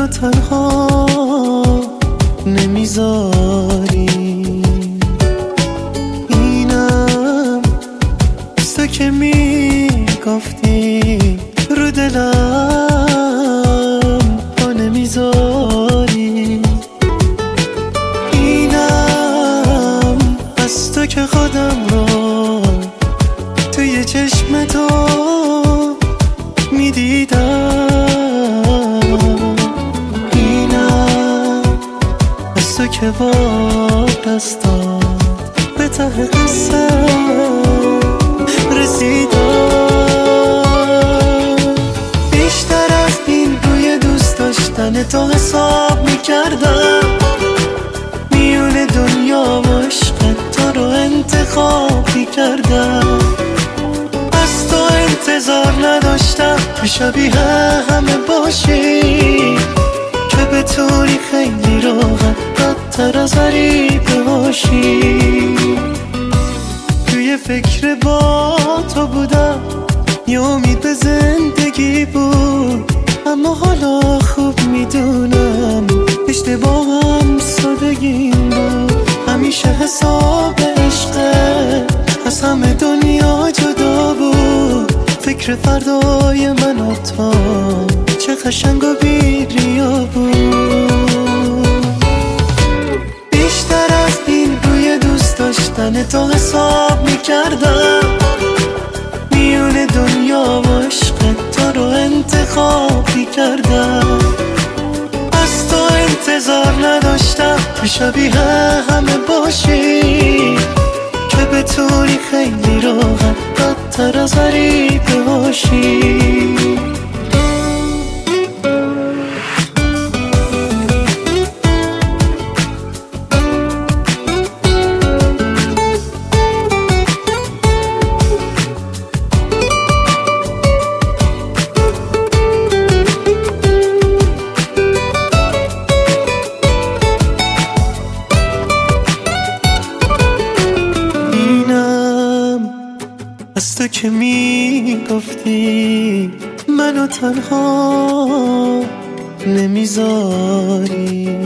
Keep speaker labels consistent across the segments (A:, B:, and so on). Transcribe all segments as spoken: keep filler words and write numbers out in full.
A: منو تنها نمیذاری. اینم تو که میگفتی رو دلم پا نمیذاری. اینم از تو که خودم رو توی چشم تو میدیدم. اینم از تو که با دستات به ته قصه رسیدم. بیشتر از این روی دوست داشتن تو حساب میکردم. میون دنیا و عشق تو رو انتخاب میکردم. از تو انتظار نداشتم که شبیه همه باشی، که بتونی خیلی راحت بدتر از غریبه باشی. توی فکر با تو بودم، یه امید به زندگی بود، اما حالا خوب میدونم اشتباهم سادگیم بود. همیشه حساب عشقه از همه دنیا جدا بود. فکر فردای من و تو چه قشنگ و بی ریا بود. بیشتر از این روی دوست داشتن تو حساب میکردم. میون دنیا و عشق تو رو انتخاب میکردم. از تو انتظار نداشتم که شبیه همه باشی، که بتونی خیلی راحت بدتر از غریبه باشی. از تو که میگفتی منو تنها نمیذاری.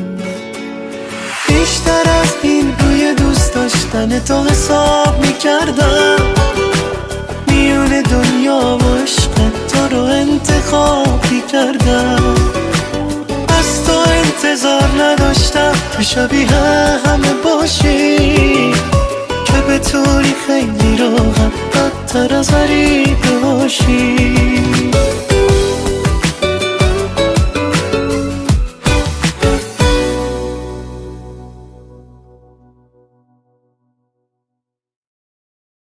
A: بیشتر از این روی دوست داشتن تو حساب میکردم. میون دنیا و عشق تو رو انتخاب میکردم. از تو انتظار نداشتم که شبیه همه باشی، که بتونی خیلی راحت بدتر از غریبه باشی.